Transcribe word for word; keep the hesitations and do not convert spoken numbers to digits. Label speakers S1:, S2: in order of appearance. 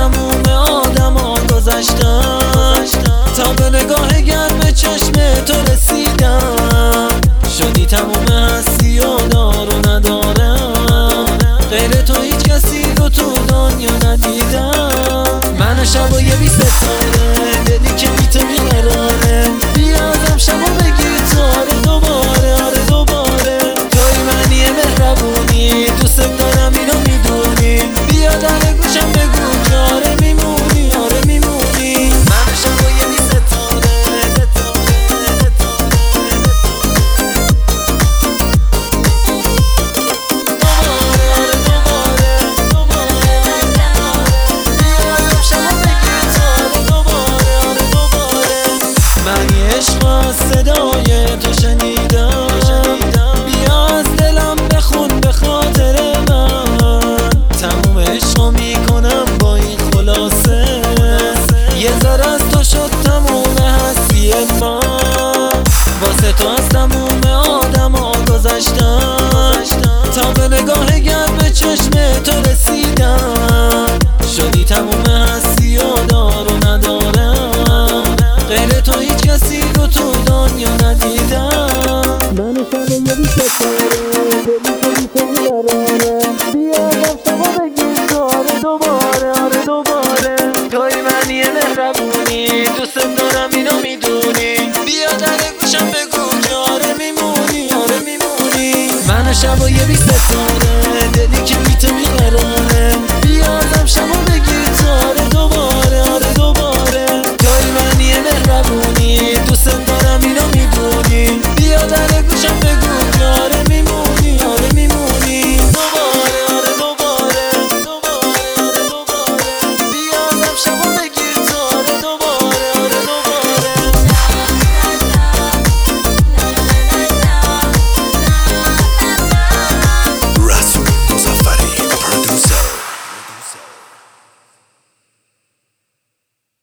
S1: تموم آدما گذشتم، تا به نگاه گرم چشم تو رسیدم. شدی تموم هستی و دارو ندارم، غیر تو هیچ کسی رو تو دنیا ندیدم. من شبای بی ستاره، دلی که بی تو بیقراره، بیا ازم شبا بگی تو آره دوباره، آره دوباره. توی منی مهربونی، دوست دارم اینو میدونی، بیا در گوشم بگو که آره میمونی، آره میمونی. من شبای بی ستاره، صدای تو شنیدم، بیا از دلم بخون به خاطر من. تموم عشقو میکنم با این خلاصه، یه ذره از تو شد تموم هستی من. واسه تو از تموم آدما گذشتم، تا به نگاه گرم چشم تو رسیدم. شدی تموم هستی و دارو ندارم، غیر تو هیچ کسی رو تو دنیا ندیدم. من شبه یه بی ستاره، دلی که بی تو بیقراره، بیا ازم شما بگی تو آره دوباره، آره دوباره. توی منی مهربونی، دوست دارم اینو میدونی، بیا در گوشم بگو که آره میمونی، آره میمونی. من شبه یه بی ستاره، دلی که بی تو بیقراره، بیا ازم شما بگی